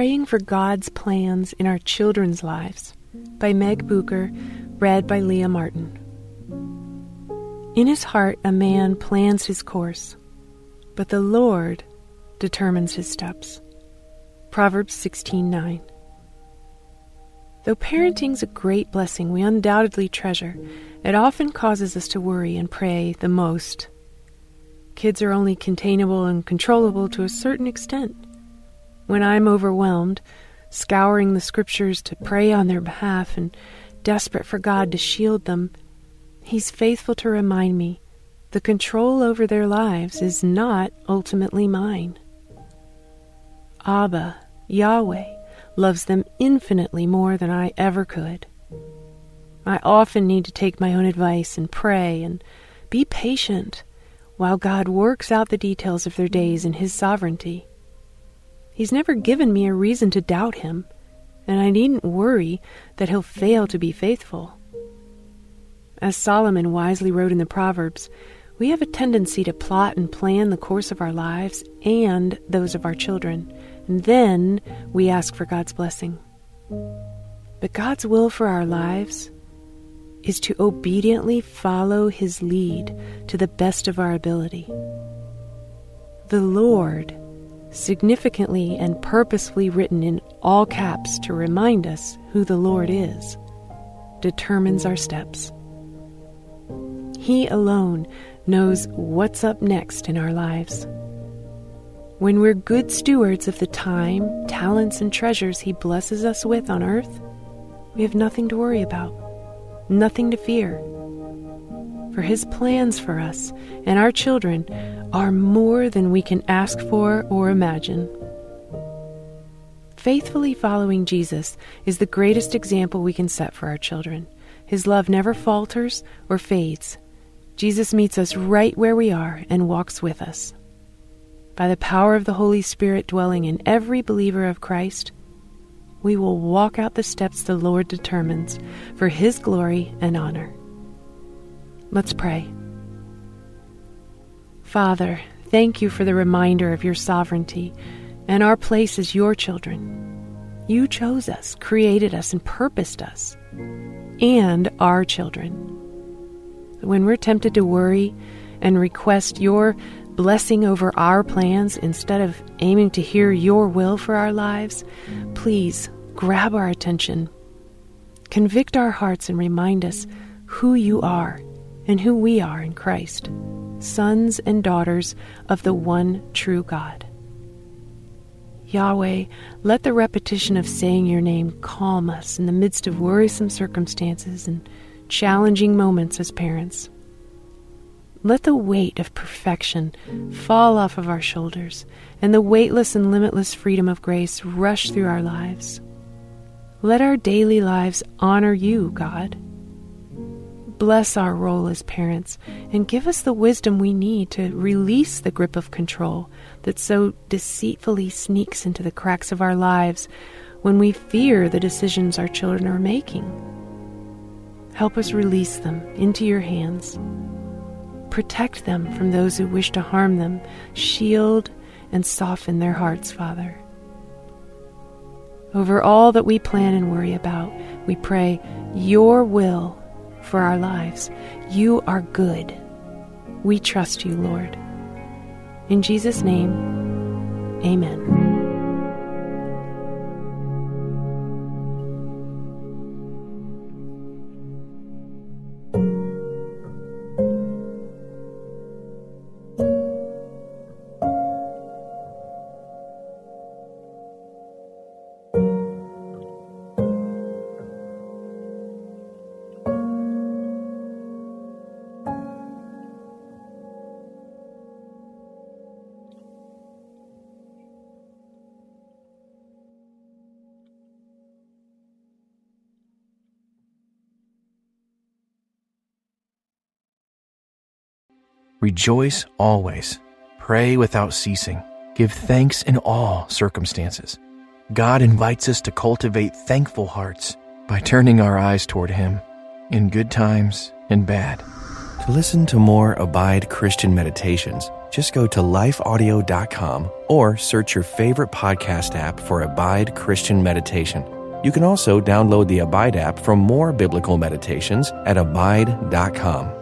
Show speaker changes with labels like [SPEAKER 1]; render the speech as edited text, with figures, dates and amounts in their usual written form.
[SPEAKER 1] Praying for God's Plans in Our Children's Lives by Meg Bucher, read by Leah Martin. In his heart a man plans his course, but the Lord determines his steps. Proverbs 16:9. Though parenting's a great blessing we undoubtedly treasure, it often causes us to worry and pray the most. Kids are only containable and controllable to a certain extent. When I'm overwhelmed, scouring the scriptures to pray on their behalf and desperate for God to shield them, He's faithful to remind me the control over their lives is not ultimately mine. Abba, Yahweh, loves them infinitely more than I ever could. I often need to take my own advice and pray and be patient while God works out the details of their days in His sovereignty. He's never given me a reason to doubt Him, and I needn't worry that He'll fail to be faithful. As Solomon wisely wrote in the Proverbs, we have a tendency to plot and plan the course of our lives and those of our children, and then we ask for God's blessing. But God's will for our lives is to obediently follow His lead to the best of our ability. The Lord, significantly and purposefully written in all caps to remind us who the Lord is, determines our steps. He alone knows what's up next in our lives. When we're good stewards of the time, talents, and treasures He blesses us with on earth, we have nothing to worry about, nothing to fear. For His plans for us and our children are more than we can ask for or imagine. Faithfully following Jesus is the greatest example we can set for our children. His love never falters or fades. Jesus meets us right where we are and walks with us. By the power of the Holy Spirit dwelling in every believer of Christ, we will walk out the steps the Lord determines for His glory and honor. Let's pray. Father, thank You for the reminder of Your sovereignty and our place as Your children. You chose us, created us, and purposed us, and our children. When we're tempted to worry and request Your blessing over our plans instead of aiming to hear Your will for our lives, please grab our attention. Convict our hearts and remind us who You are and who we are in Christ, sons and daughters of the one true God. Yahweh, let the repetition of saying Your name calm us in the midst of worrisome circumstances and challenging moments as parents. Let the weight of perfection fall off of our shoulders and the weightless and limitless freedom of grace rush through our lives. Let our daily lives honor You, God. Bless our role as parents and give us the wisdom we need to release the grip of control that so deceitfully sneaks into the cracks of our lives when we fear the decisions our children are making. Help us release them into Your hands. Protect them from those who wish to harm them. Shield and soften their hearts, Father. Over all that we plan and worry about, we pray Your will for our lives. You are good. We trust You, Lord. In Jesus' name, amen.
[SPEAKER 2] Rejoice always. Pray without ceasing. Give thanks in all circumstances. God invites us to cultivate thankful hearts by turning our eyes toward Him in good times and bad. To listen to more Abide Christian meditations, Just go to lifeaudio.com or search your favorite podcast app for Abide Christian Meditation. You can also download the Abide app for more biblical meditations at abide.com.